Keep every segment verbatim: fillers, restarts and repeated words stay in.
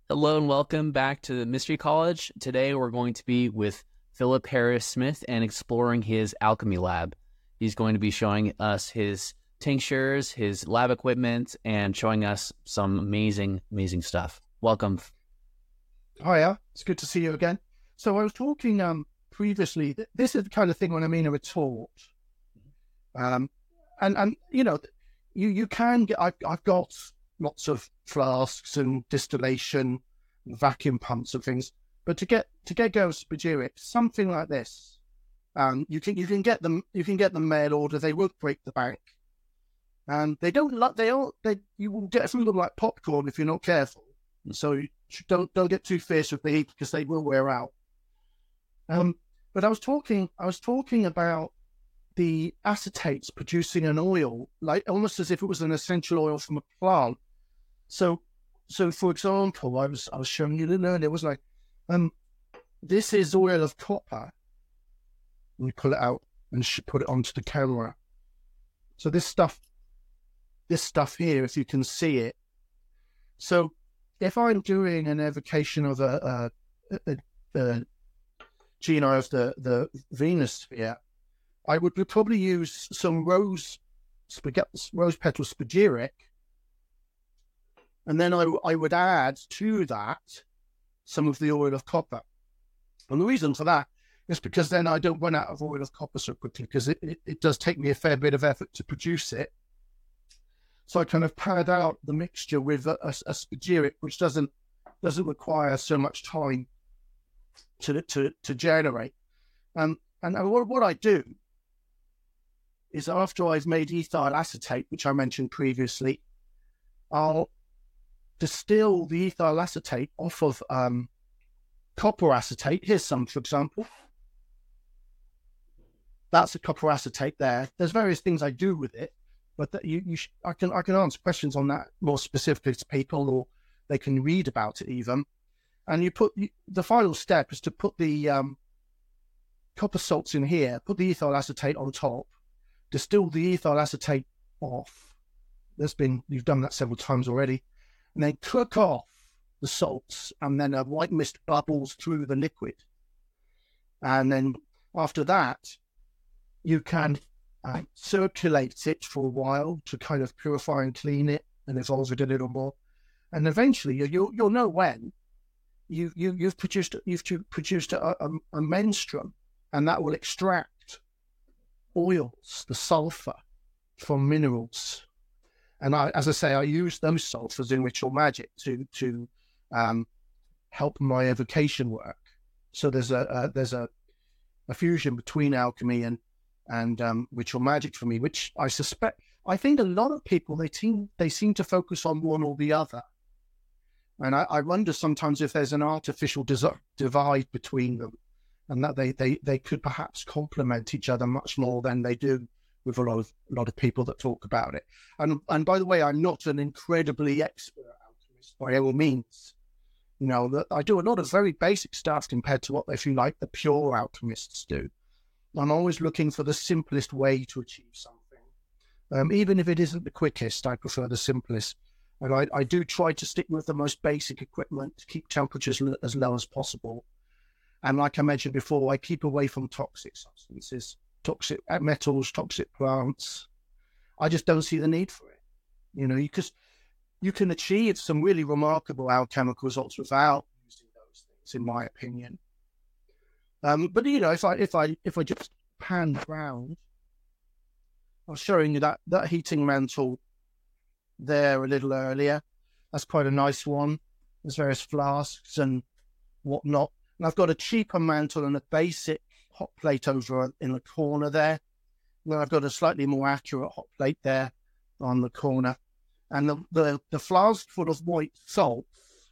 Hello and welcome back to the Mystery College. Today we're going to be with Philip Harris Smith and exploring his alchemy lab. He's going to be showing us his tinctures, his lab equipment, and showing us some amazing, amazing stuff. Welcome. Hiya, it's good to see you again. So I was talking um previously. th- This is the kind of thing when I mean a retort, um, and and you know, you you can get. I've I've got lots of flasks and distillation, and vacuum pumps and things. But to get to get going with spagyric, something like this, um, you can you can get them you can get them mail order. They won't break the bank, and they don't like they all they you will get through them like popcorn if you're not careful. So you sh- don't don't get too fierce with the heat because they will wear out. Um, but I was talking I was talking about the acetates producing an oil, like almost as if it was an essential oil from a plant. So so for example, I was I was showing you the earlier, it was like, um, this is oil of copper. We pull it out and sh- put it onto the camera. So this stuff, this stuff here, if you can see it. So if I'm doing an evocation of a, a, a, a gene of the, the Venus sphere, I would probably use some rose spag- rose petal spagyric, and then I, I would add to that some of the oil of copper. And the reason for that is because then I don't run out of oil of copper so quickly, because it, it, it does take me a fair bit of effort to produce it. So I kind of pad out the mixture with a, a, a spagyric, which doesn't doesn't require so much time to to to generate. Um, and what, what I do is after I've made ethyl acetate, which I mentioned previously, I'll distill the ethyl acetate off of um, copper acetate. Here's some, for example. That's a copper acetate there. There's various things I do with it, but that you, you sh- I can I can answer questions on that more specifically to people, or they can read about it even. And you put you, the final step is to put the um, copper salts in here, put the ethyl acetate on top, distill the ethyl acetate off. There's been you've done that several times already, and then cook off the salts, and then a white mist bubbles through the liquid. And then after that, you can uh, circulate it for a while to kind of purify and clean it and evolve it a little more. And eventually, you, you'll you'll know when you you you've produced you've produced a, a, a menstruum, and that will extract oils, the sulfur from minerals. And I, as I say, I use those sulfurs in ritual magic to to um, help my evocation work. So there's a, a there's a, a fusion between alchemy and and um, ritual magic for me, which I suspect I think a lot of people they seem they seem to focus on one or the other, and I, I wonder sometimes if there's an artificial dis- divide between them, and that they, they they could perhaps complement each other much more than they do with a lot of a lot of people that talk about it. And and by the way, I'm not an incredibly expert alchemist by any means. You know, that I do a lot of very basic stuff compared to what, if you like, the pure alchemists do. I'm always looking for the simplest way to achieve something. Um, even if it isn't the quickest, I prefer the simplest. And I, I do try to stick with the most basic equipment to keep temperatures l- as low as possible. And like I mentioned before, I keep away from toxic substances, toxic metals, toxic plants. I just don't see the need for it. You know, because you, you can achieve some really remarkable alchemical results without using those things, in my opinion. Um, but you know, if I if I if I just pan round, I was showing you that that heating mantle there a little earlier. That's quite a nice one. There's various flasks and whatnot. And I've got a cheaper mantle and a basic hot plate over in the corner there. And then I've got a slightly more accurate hot plate there on the corner. And the the, the flask full of white salt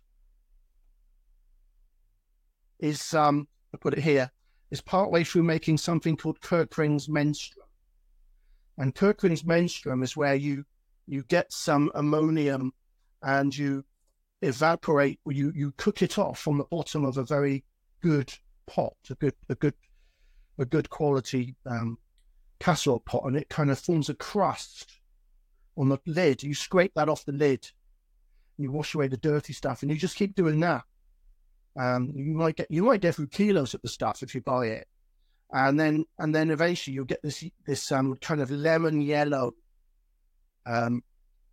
is um I put it here, is partway through making something called Kirkring's menstruum. And Kirkring's menstruum is where you you get some ammonium and you evaporate, or you, you cook it off from the bottom of a very good pot, a good a good a good quality um, casserole pot, and it kind of forms a crust on the lid. You scrape that off the lid, you wash away the dirty stuff, and you just keep doing that. Um, you might get you might get through kilos of the stuff if you buy it, and then and then eventually you'll get this this um kind of lemon yellow um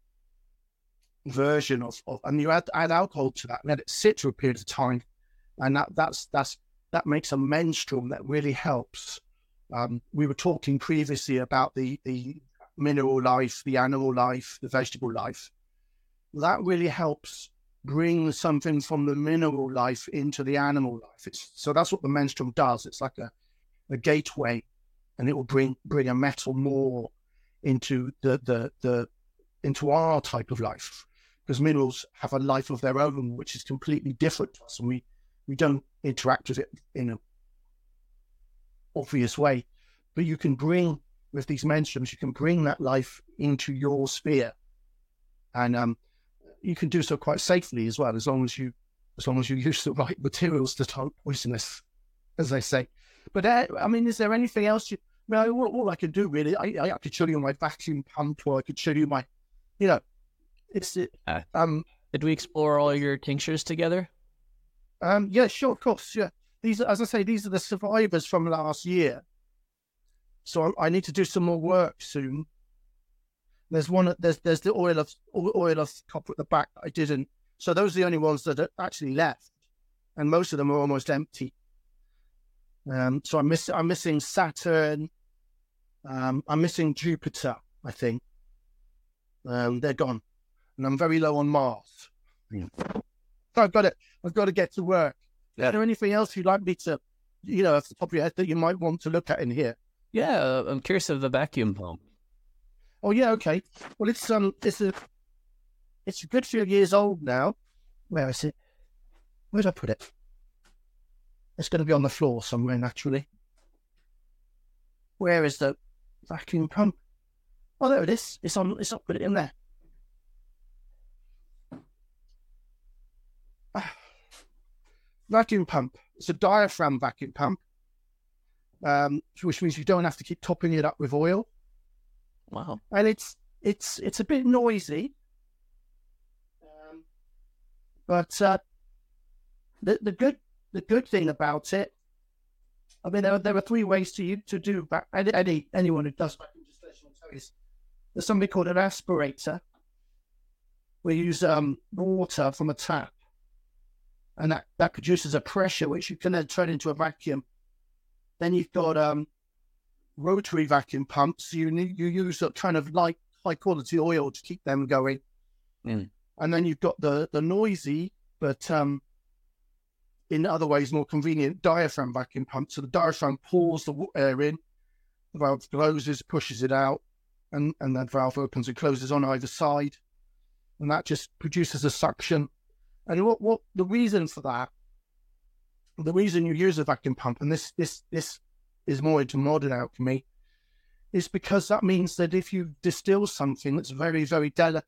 version of, of and you add add alcohol to that, let it sit for a period of time, and that that's that's that makes a menstruum that really helps. Um, we were talking previously about the the mineral life, the animal life, the vegetable life. That really helps bring something from the mineral life into the animal life. It's, so that's what the menstruum does. It's like a, a gateway, and it will bring bring a metal more into the the the into our type of life, because minerals have a life of their own, which is completely different to us, and we we don't interact with it in an obvious way. But you can bring, with these menstruums, you can bring that life into your sphere, and um, you can do so quite safely as well, as long as you as long as you use the right materials that aren't poisonous, as they say. But uh, I mean, is there anything else? You, I mean, all, all I could do really, I, I could show you my vacuum pump, or I could show you my, you know, it's it, uh, um. Did we explore all your tinctures together? Um. Yeah. Sure. Of course. Yeah. These, are, as I say, these are the survivors from last year. So I, I need to do some more work soon. There's one. There's there's the oil of oil of copper at the back that I didn't. So those are the only ones that are actually left, and most of them are almost empty. Um. So I'm missing. I'm missing Saturn. Um. I'm missing Jupiter, I think. Um. They're gone, and I'm very low on Mars. Yeah. So I've got to. I've got to get to work. Yeah. Is there anything else you'd like me to, you know, off the top of your head that you might want to look at in here? Yeah, I'm curious of the vacuum pump. Oh yeah, okay. Well, it's um, it's a, it's a good few years old now. Where is it? Where did I put it? It's going to be on the floor somewhere, naturally. Where is the vacuum pump? Oh, there it is. It's on. It's not. Put it in there. Ah. Vacuum pump. It's a diaphragm vacuum pump, um, which means you don't have to keep topping it up with oil. Wow. And it's it's it's a bit noisy, um, but uh, the the good the good thing about it, I mean, there are, there are three ways to you to do back. Any, any anyone who does vacuum distillation will tell you, there's something called an aspirator. We use um, water from a tap, and that, that produces a pressure which you can then turn into a vacuum. Then you've got um, rotary vacuum pumps. You need, you use a kind of light, high quality oil to keep them going. Mm. And then you've got the, the noisy, but um, in other ways more convenient, diaphragm vacuum pump. So the diaphragm pours the air in, the valve closes, pushes it out, and, and that valve opens and closes on either side. And that just produces a suction. And what, what the reason for that, the reason you use a vacuum pump, and this this this is more into modern alchemy, is because that means that if you distill something that's very, very delicate,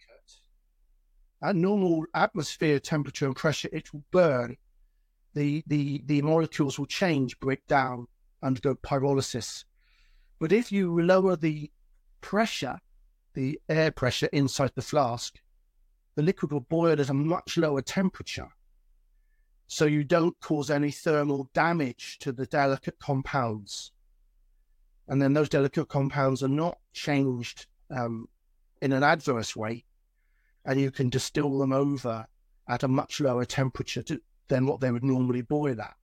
at normal atmosphere temperature and pressure, it will burn. The the the molecules will change, break down, undergo pyrolysis. But if you lower the pressure, the air pressure inside the flask, the liquid will boil at a much lower temperature, so you don't cause any thermal damage to the delicate compounds. And then those delicate compounds are not changed um, in an adverse way, and you can distill them over at a much lower temperature to, than what they would normally boil at.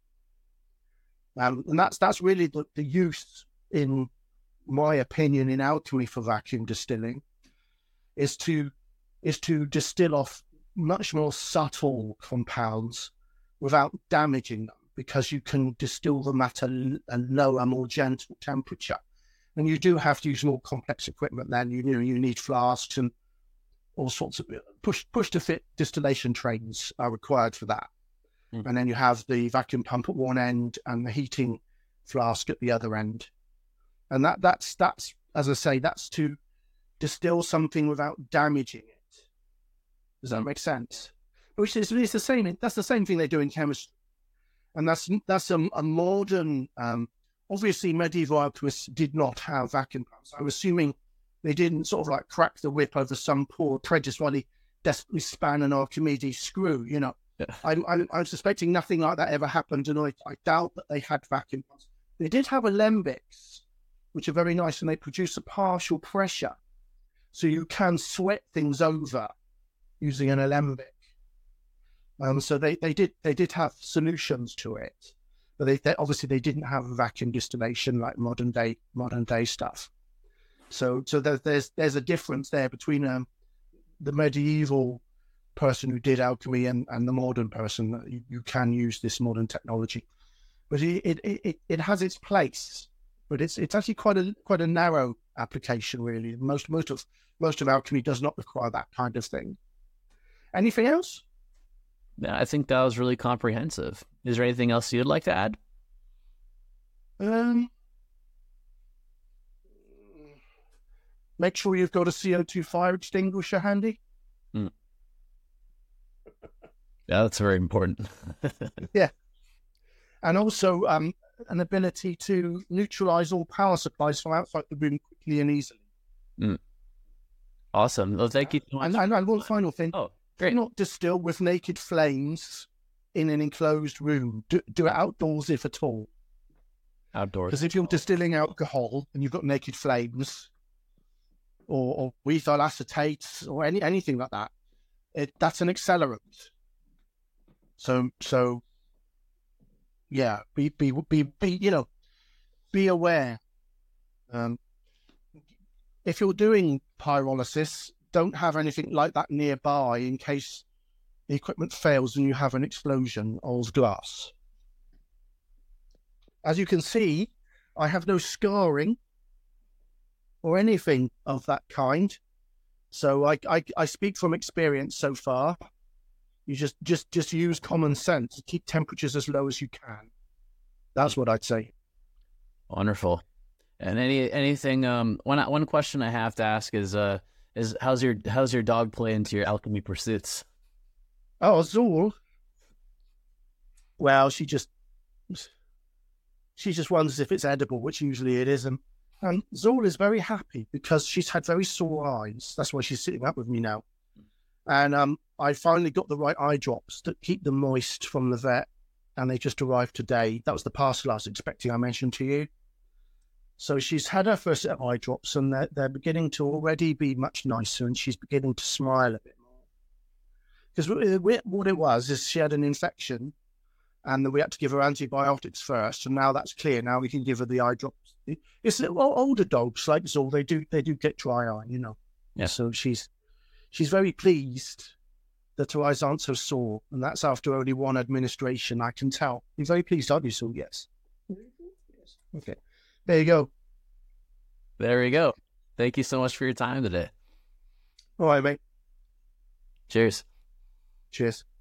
Um, and that's that's really the, the use, in my opinion, in alchemy for vacuum distilling, is to is to distill off much more subtle compounds without damaging them, because you can distill them at a, a lower, more gentle temperature. And you do have to use more complex equipment then. You, you know, you need flasks and all sorts of push push to fit distillation trains are required for that. Mm. And then you have the vacuum pump at one end and the heating flask at the other end. And that that's that's as I say, that's to distill something without damaging it. Does that make sense? Which is it's the same. That's the same thing they do in chemistry, and that's that's a, a modern. Um, obviously, medieval alchemists did not have vacuum pumps. I'm assuming they didn't sort of like crack the whip over some poor apprentice while he desperately span an Archimedes screw. You know, Yeah. I'm, I'm I'm suspecting nothing like that ever happened, and I, I doubt that they had vacuum pumps. They did have alembics, which are very nice, and they produce a partial pressure, so you can sweat things over using an alembic. Um, so they, they did they did have solutions to it, but they, they obviously they didn't have vacuum distillation like modern day modern day stuff. So so there, there's there's a difference there between um, the medieval person who did alchemy and, and the modern person. You, you can use this modern technology, but it it, it it has its place. But it's it's actually quite a quite a narrow application, really. Most most of most of alchemy does not require that kind of thing. Anything else? Yeah, I think that was really comprehensive. Is there anything else you'd like to add? Um, make sure you've got a C O two fire extinguisher handy. Mm. Yeah, that's very important. Yeah. And also um, an ability to neutralize all power supplies from outside the room quickly and easily. Mm. Awesome. Well, thank you so much. And, and, and one final thing. Oh, great. Do not distill with naked flames in an enclosed room. Do, do it outdoors if at all. Outdoors. Because if you're distilling alcohol and you've got naked flames or, or ethyl acetates or any anything like that, it, that's an accelerant. So so yeah, be be be, be you know, be aware. Um, if you're doing pyrolysis, don't have anything like that nearby in case the equipment fails and you have an explosion of glass. As you can see, I have no scarring or anything of that kind. So I, I, I speak from experience so far. You just, just, just use common sense. Keep temperatures as low as you can. That's what I'd say. Wonderful. And any anything um one one question I have to ask is uh is how's your how's your dog play into your alchemy pursuits? Oh, Zool. Well, she just she just wonders if it's edible, which usually it isn't. And Zool is very happy because she's had very sore eyes. That's why she's sitting up with me now. And um, I finally got the right eye drops to keep them moist from the vet, and they just arrived today. That was the parcel I was expecting. I mentioned to you. So she's had her first set of eye drops, and they're, they're beginning to already be much nicer, and she's beginning to smile a bit more. Because what it was is she had an infection, and we had to give her antibiotics first, and now that's clear. Now we can give her the eye drops. It's well, older dogs like Zool, they do they do get dry eye, you know. Yeah. So she's she's very pleased that her eyes aren't so sore, and that's after only one administration. I can tell. You're very pleased, aren't you, Zool? Yes. Yes. Okay. There you go. There we go. Thank you so much for your time today. All right, mate. Cheers. Cheers.